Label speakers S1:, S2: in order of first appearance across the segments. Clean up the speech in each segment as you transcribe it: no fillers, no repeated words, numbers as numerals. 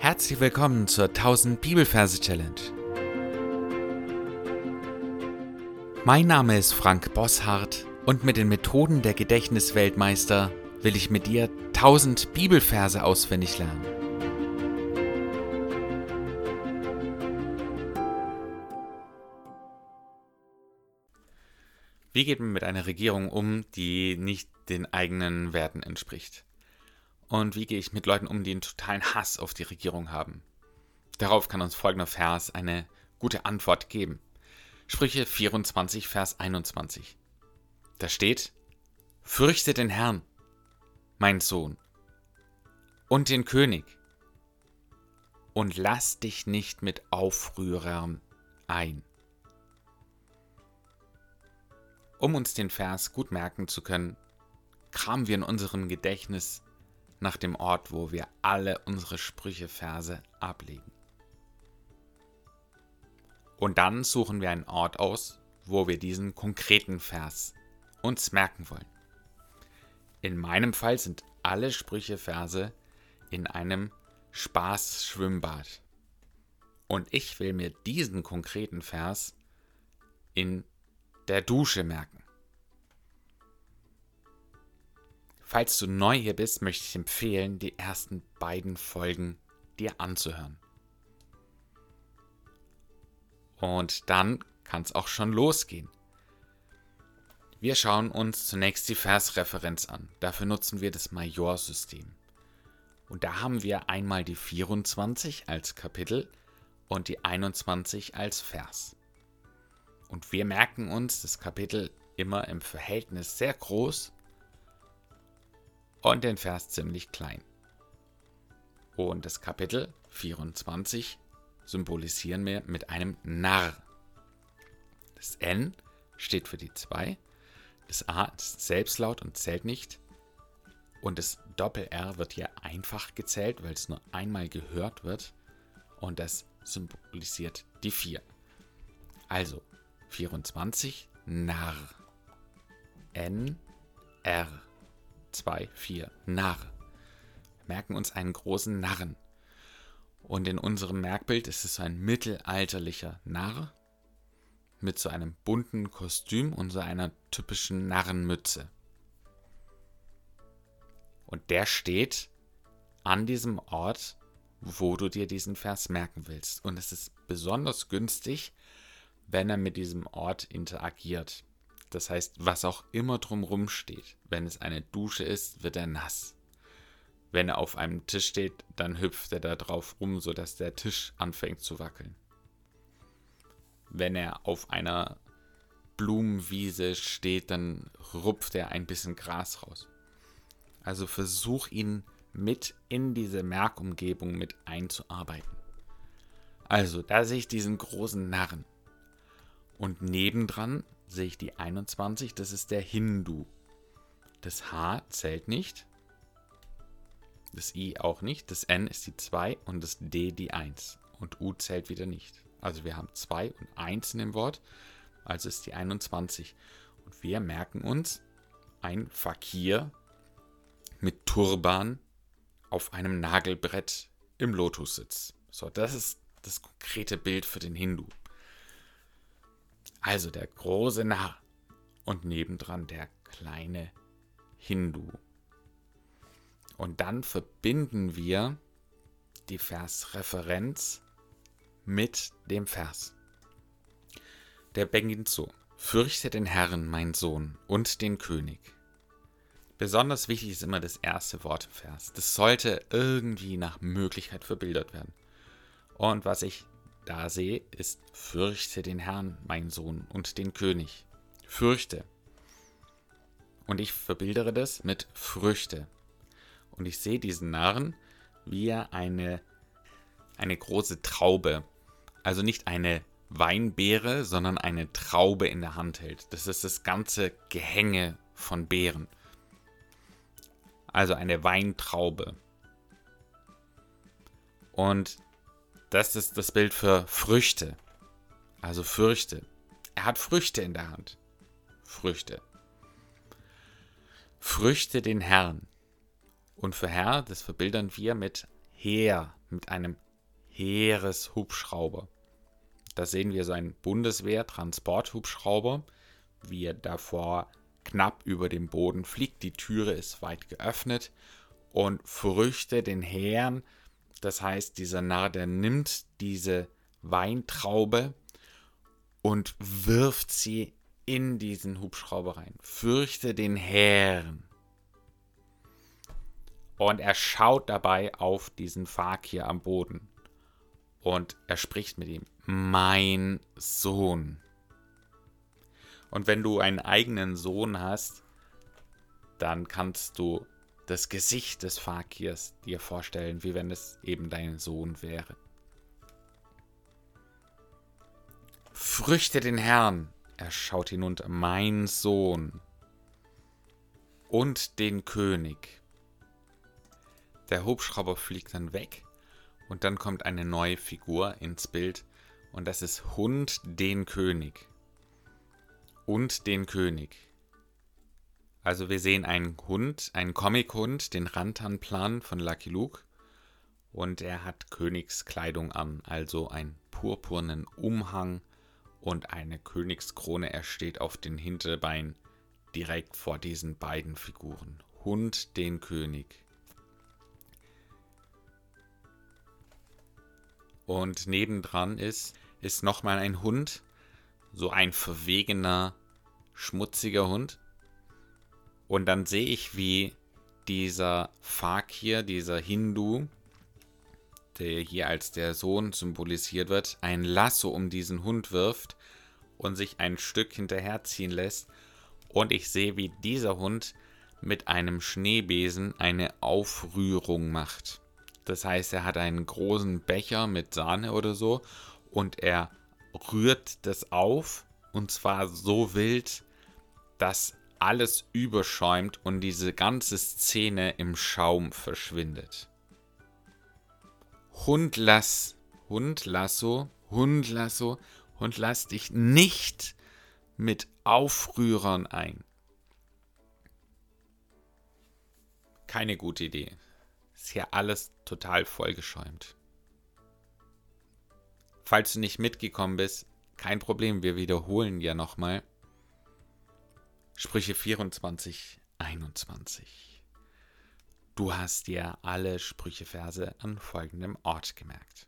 S1: Herzlich willkommen zur 1000 Bibelverse Challenge. Mein Name ist Frank Bosshardt und mit den Methoden der Gedächtnisweltmeister will ich mit dir 1000 Bibelverse auswendig lernen. Wie geht man mit einer Regierung um, die nicht den eigenen Werten entspricht? Und wie gehe ich mit Leuten um, die einen totalen Hass auf die Regierung haben? Darauf kann uns folgender Vers eine gute Antwort geben. Sprüche 24, Vers 21. Da steht: Fürchte den Herrn, mein Sohn, und den König, und lass dich nicht mit Aufrührern ein. Um uns den Vers gut merken zu können, kramen wir in unserem Gedächtnis nach dem Ort, wo wir alle unsere Sprüche-Verse ablegen. Und dann suchen wir einen Ort aus, wo wir diesen konkreten Vers uns merken wollen. In meinem Fall sind alle Sprüche-Verse in einem Spaßschwimmbad. Und ich will mir diesen konkreten Vers in der Dusche merken. Falls du neu hier bist, möchte ich empfehlen, die ersten beiden Folgen dir anzuhören. Und dann kann es auch schon losgehen. Wir schauen uns zunächst die Versreferenz an. Dafür nutzen wir das Majorsystem. Und da haben wir einmal die 24 als Kapitel und die 21 als Vers. Und wir merken uns das Kapitel immer im Verhältnis sehr groß und den Vers ziemlich klein. Und das Kapitel 24 symbolisieren wir mit einem Narr. Das N steht für die 2, das A ist Selbstlaut und zählt nicht und das Doppel-R wird hier einfach gezählt, weil es nur einmal gehört wird und das symbolisiert die 4. Also 24 Narr. N, R. 2, 4, Narr. Wir merken uns einen großen Narren. Und in unserem Merkbild ist es so ein mittelalterlicher Narr mit so einem bunten Kostüm und so einer typischen Narrenmütze. Und der steht an diesem Ort, wo du dir diesen Vers merken willst. Und es ist besonders günstig, wenn er mit diesem Ort interagiert. Das heißt, was auch immer drumherum steht. Wenn es eine Dusche ist, wird er nass. Wenn er auf einem Tisch steht, dann hüpft er da drauf rum, sodass der Tisch anfängt zu wackeln. Wenn er auf einer Blumenwiese steht, dann rupft er ein bisschen Gras raus. Also versuch ihn mit in diese Merkumgebung mit einzuarbeiten. Also, da sehe ich diesen großen Narren. Und nebendran sehe ich die 21, das ist der Hindu. Das H zählt nicht, das I auch nicht, das N ist die 2 und das D die 1. Und U zählt wieder nicht. Also wir haben 2 und 1 in dem Wort, also ist die 21. Und wir merken uns ein Fakir mit Turban auf einem Nagelbrett im Lotussitz. So, das ist das konkrete Bild für den Hindu. Also der große Narr und nebendran der kleine Hindu. Und dann verbinden wir die Versreferenz mit dem Vers. Der beginnt so: Fürchte den Herrn, mein Sohn, und den König. Besonders wichtig ist immer das erste Wort im Vers. Das sollte irgendwie nach Möglichkeit verbildert werden. Und was ich da sehe, ist: Fürchte den Herrn, mein Sohn, und den König. Fürchte. Und ich verbildere das mit Früchte. Und ich sehe diesen Narren, wie er eine große Traube, also nicht eine Weinbeere, sondern eine Traube in der Hand hält. Das ist das ganze Gehänge von Beeren. Also eine Weintraube. Und das ist das Bild für Früchte. Also Fürchte. Er hat Früchte in der Hand. Früchte. Früchte den Herrn. Und für Herr, das verbildern wir mit Heer, mit einem Heereshubschrauber. Da sehen wir so einen Bundeswehr-Transporthubschrauber, wie er davor knapp über dem Boden fliegt. Die Türe ist weit geöffnet und Früchte den Heeren. Das heißt, dieser Narr, der nimmt diese Weintraube und wirft sie in diesen Hubschrauber rein. Fürchte den Herrn. Und er schaut dabei auf diesen Fakir am Boden. Und er spricht mit ihm. Mein Sohn. Und wenn du einen eigenen Sohn hast, dann kannst du das Gesicht des Fakirs dir vorstellen, wie wenn es eben dein Sohn wäre. Fürchte den Herrn. Er schaut hinunter. Mein Sohn. Und den König. Der Hubschrauber fliegt dann weg und dann kommt eine neue Figur ins Bild und das ist Hund den König. Und den König. Also wir sehen einen Hund, einen Comic-Hund, den Rantanplan von Lucky Luke und er hat Königskleidung an, also einen purpurnen Umhang und eine Königskrone. Er steht auf den Hinterbeinen direkt vor diesen beiden Figuren. Hund den König. Und nebendran ist nochmal ein Hund, so ein verwegener, schmutziger Hund. Und dann sehe ich, wie dieser Fakir, dieser Hindu, der hier als der Sohn symbolisiert wird, ein Lasso um diesen Hund wirft und sich ein Stück hinterherziehen lässt. Und ich sehe, wie dieser Hund mit einem Schneebesen eine Aufrührung macht. Das heißt, er hat einen großen Becher mit Sahne oder so und er rührt das auf und zwar so wild, dass alles überschäumt und diese ganze Szene im Schaum verschwindet. Hund lass dich nicht mit Aufrührern ein. Keine gute Idee. Ist hier alles total vollgeschäumt. Falls du nicht mitgekommen bist, kein Problem, wir wiederholen ja nochmal. Sprüche 24, 21. Du hast dir alle Sprücheverse an folgendem Ort gemerkt.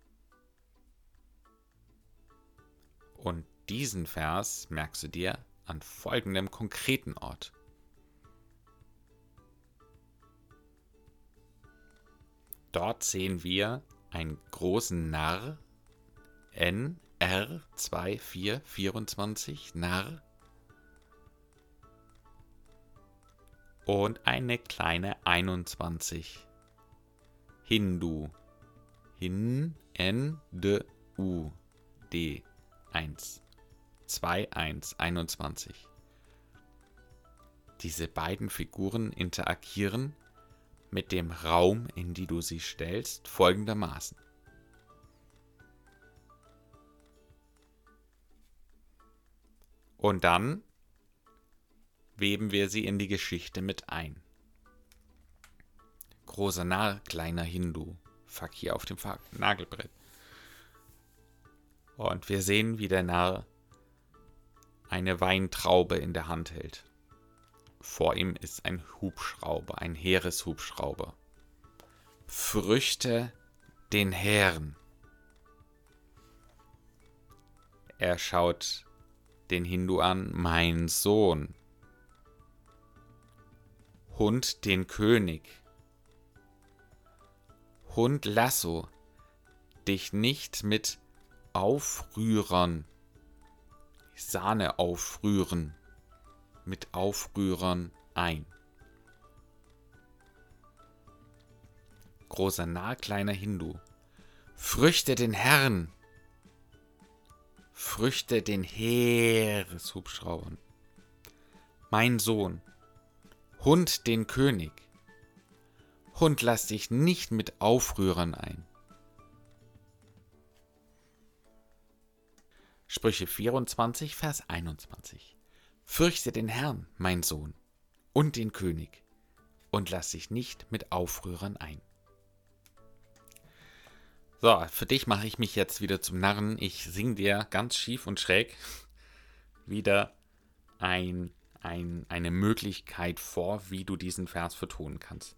S1: Und diesen Vers merkst du dir an folgendem konkreten Ort. Dort sehen wir einen großen Narr, NR2424, Narr, und eine kleine 21, Hindu, N-D-U, D1, 21. Diese beiden Figuren interagieren mit dem Raum, in die du sie stellst, folgendermaßen. Und dann weben wir sie in die Geschichte mit ein. Großer Narr, kleiner Hindu, Fakir auf dem Nagelbrett. Und wir sehen, wie der Narr eine Weintraube in der Hand hält. Vor ihm ist ein Hubschrauber, ein Heereshubschrauber. Fürchte den Herrn. Er schaut den Hindu an, mein Sohn. Hund den König. Hund Lasso, dich nicht mit Aufrührern, Sahne aufrühren, mit Aufrührern ein. Großer Narr, kleiner Hindu. Fürchte den Herrn. Fürchte den Heereshubschraubern. Mein Sohn. Hund den König. Hund, lass dich nicht mit Aufrührern ein. Sprüche 24, Vers 21. Fürchte den Herrn, mein Sohn, und den König, und lass dich nicht mit Aufrührern ein. So, für dich mache ich mich jetzt wieder zum Narren. Ich singe dir ganz schief und schräg wieder eine Möglichkeit vor, wie du diesen Vers vertonen kannst.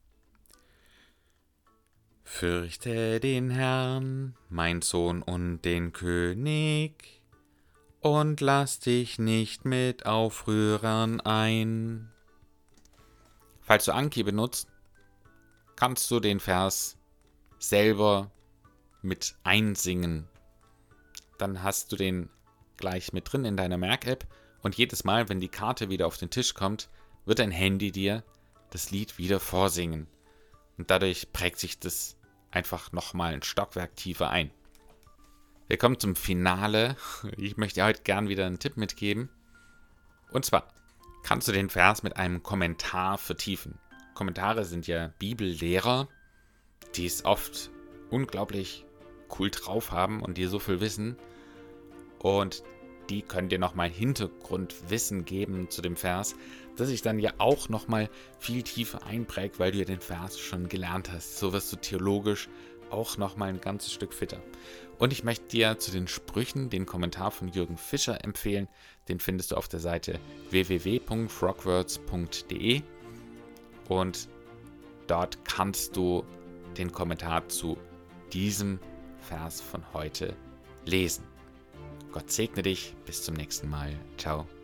S1: Fürchte den Herrn, mein Sohn, und den König, und lass dich nicht mit Aufrührern ein. Falls du Anki benutzt, kannst du den Vers selber mit einsingen. Dann hast du den gleich mit drin in deiner Merk-App und jedes Mal, wenn die Karte wieder auf den Tisch kommt, wird dein Handy dir das Lied wieder vorsingen. Und dadurch prägt sich das einfach nochmal ein Stockwerk tiefer ein. Wir kommen zum Finale. Ich möchte dir heute gern wieder einen Tipp mitgeben. Und zwar kannst du den Vers mit einem Kommentar vertiefen. Kommentare sind ja Bibellehrer, die es oft unglaublich cool drauf haben und dir so viel wissen. Und die können dir nochmal Hintergrundwissen geben zu dem Vers, das sich dann ja auch nochmal viel tiefer einprägt, weil du ja den Vers schon gelernt hast. So wirst du theologisch auch nochmal ein ganzes Stück fitter. Und ich möchte dir zu den Sprüchen den Kommentar von Jürgen Fischer empfehlen. Den findest du auf der Seite www.frogwords.de und dort kannst du den Kommentar zu diesem Vers von heute lesen. Gott segne dich. Bis zum nächsten Mal. Ciao.